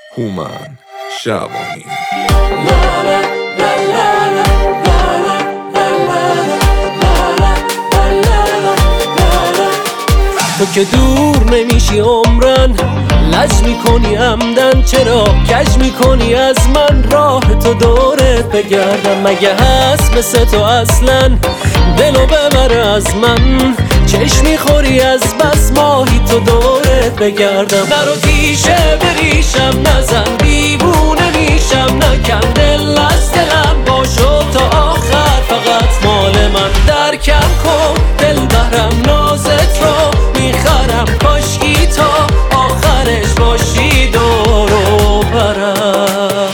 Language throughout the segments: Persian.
هومن شعبانی. تو که دور نمیشی عمرن، لج میکنی عمدن، چرا کج میکنی از من؟ راه تو دورت بگردم، مگه هست مثل تو اصلا؟ دلو ببر از من، چشم میخوری از بس ماهی تو دورت بگردم. نرو تیشه بریشم نزن، دیوونه میشم، نکن دل از دلم، باشو تا آخر فقط مال من. درکم کن دل برم نازت رو میخرم، کاشکی تا آخرش باشی دور و برم.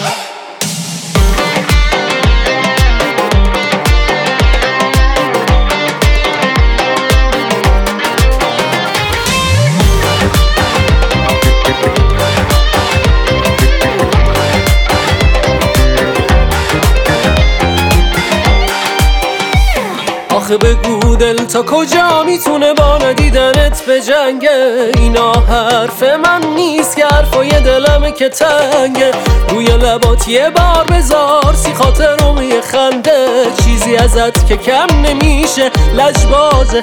آخه بگو دل تا کجا میتونه با ندیدنت به جنگه؟ اینا حرف من نیست که حرفای دلمه که تنگه. روی لبات یه بار بذار سی خاطرم یه خنده، چیزی ازت که کم نمیشه، لجبازه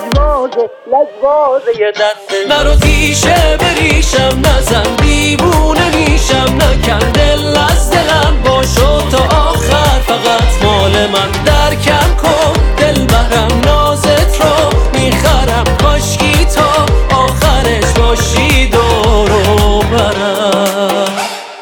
یه دنده. نرو تیشه بریشم نزن، دیوونه میشم، نکن دل از دلم، باشو تا آخر فقط مال من. درکم کن دل برم نازت رو میخرم، کاشکی تا آخرش باشی دور و برم.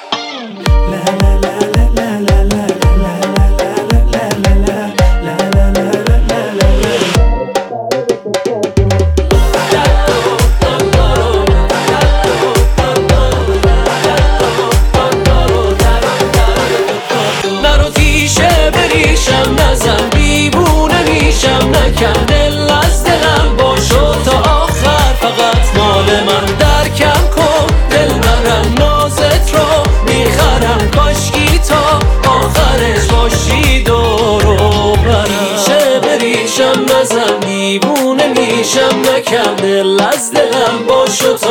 نرو تیشه بریشم نزن، دیوونه میشم، نکن دل از دلم، باشو تا آخر فقط مال من. درکم کن دل برم نازت رو میخرم، کاشکی تا آخرش باشی دور و برم. تیشه بریشم نزن، دیوونه میشم، نکن دل از دلم، باشو تا